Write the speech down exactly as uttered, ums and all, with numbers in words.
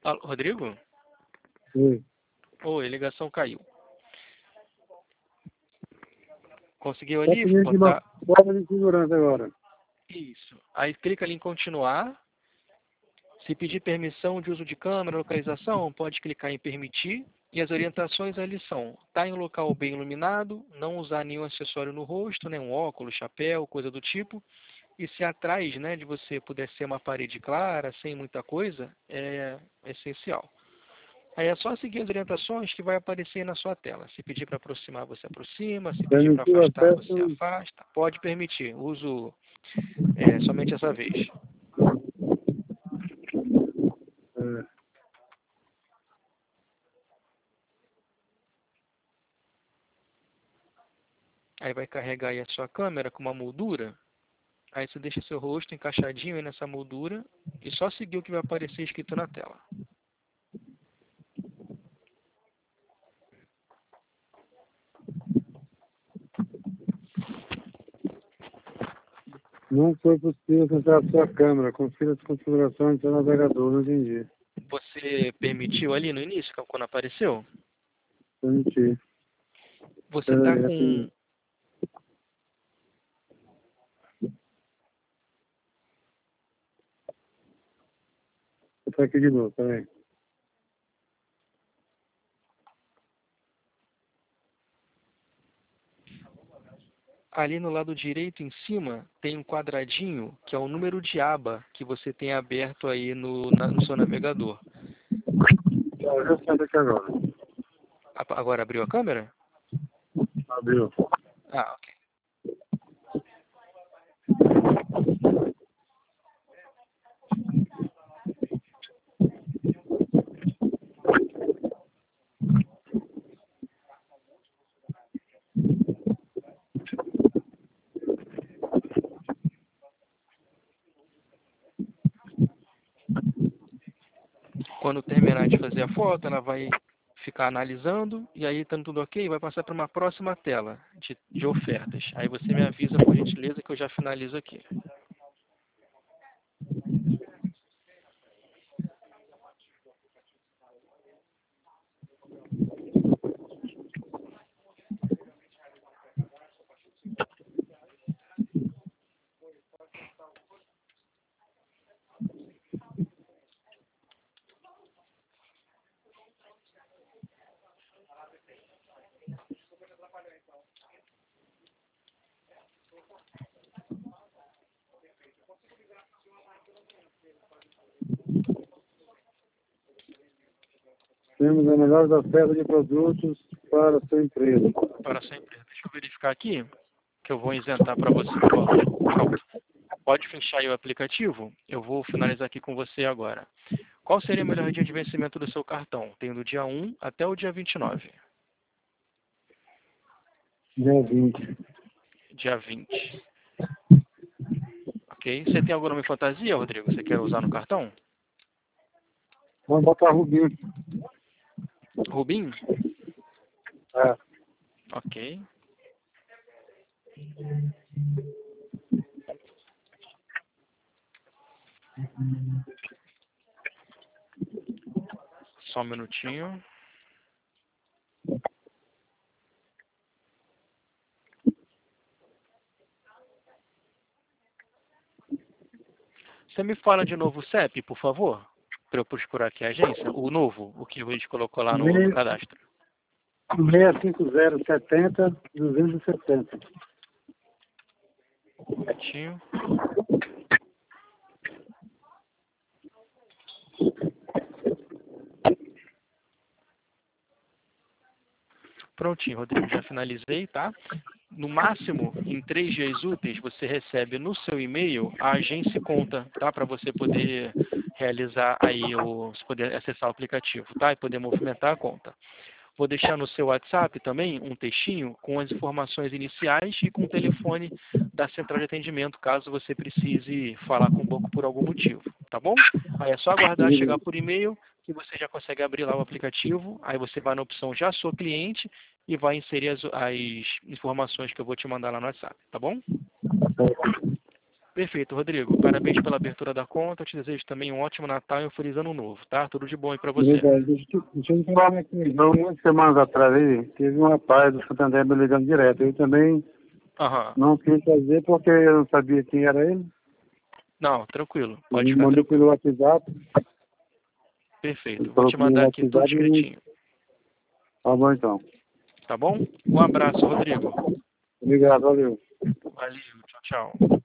Alô, Rodrigo? Oi. Oi, a ligação caiu. Conseguiu Só ali pedir aqui uma botar... prova de segurança agora. Isso. Aí clica ali em continuar. Se pedir permissão de uso de câmera, localização, pode clicar em permitir. E as orientações ali são: estar em um local bem iluminado, não usar nenhum acessório no rosto, né, um óculos, chapéu, coisa do tipo. E se atrás, né, de você puder ser uma parede clara, sem muita coisa, é essencial. Aí é só seguir as orientações que vai aparecer na sua tela. Se pedir para aproximar, você aproxima. Se pedir para Permitir o afastar, você acesso. afasta. Pode permitir. Uso é, somente essa vez. É, Aí vai carregar aí a sua câmera com uma moldura. Aí você deixa seu rosto encaixadinho aí nessa moldura e só seguir o que vai aparecer escrito na tela. não foi possível acessar a sua câmera. Confira as configurações do seu navegador. Não entendi. Você permitiu ali no início, quando apareceu? Permitir. Você Espera está aí, com... rapidinho. Vou botar aqui de novo, peraí. Ali no lado direito em cima tem um quadradinho que é o número de aba que você tem aberto aí no, na- no seu navegador. Tá, já sento aqui agora. Apa- Agora abriu a câmera? Abriu. Ah, ok. Quando terminar de fazer a foto, ela vai ficar analisando e aí, estando tudo ok, vai passar para uma próxima tela de, de ofertas. Aí você me avisa, por gentileza, que eu já finalizo aqui. Temos a melhor oferta de produtos para a sua empresa. Para sua empresa. Deixa eu verificar aqui, que eu vou isentar para você o valor. Pronto. Pode fechar aí o aplicativo. Eu vou finalizar aqui com você agora. Qual seria o melhor dia de vencimento do seu cartão? Tem do dia um até o dia vinte e nove. Dia vinte. Dia vinte. Ok? Você tem algum nome fantasia, Rodrigo? Você quer usar no cartão? Vamos botar Rubinho. Rubim? É. Ok. Só um minutinho. Você me fala de novo o C E P, por favor? Para eu procurar aqui a agência. O novo, o que a gente colocou lá no, no cadastro. seis cinco zero setenta duzentos e setenta. Certinho. Prontinho, Rodrigo, já finalizei, tá? No máximo, em três dias úteis, você recebe no seu e-mail a agência conta, tá? Para você poder realizar aí, o, você poder acessar o aplicativo, tá? E poder movimentar a conta. Vou deixar no seu WhatsApp também um textinho com as informações iniciais e com o telefone da central de atendimento, caso você precise falar com o banco por algum motivo, tá bom? Aí é só aguardar chegar por e-mail que você já consegue abrir lá o aplicativo. Aí você vai na opção Já Sou Cliente e vai inserir as, as informações que eu vou te mandar lá no WhatsApp, tá bom? Perfeito, Rodrigo. Parabéns pela abertura da conta. Eu te desejo também um ótimo Natal e um feliz ano novo, tá? Tudo de bom aí para você. Obrigado. Deixa, eu- deixa eu falar aqui. Então, umas semanas atrás aí, teve um rapaz do Santander me ligando direto. Eu também Aham. não quis fazer porque eu não sabia quem era ele. Não, tranquilo. Ele Pode me ficar mandou tranquilo. pelo WhatsApp. Perfeito. Ele Vou falou te comigo no mandar aqui tudo WhatsApp e... escritinho. Tá bom, então. Tá bom? Um abraço, Rodrigo. Obrigado, valeu. Valeu. Tchau, tchau.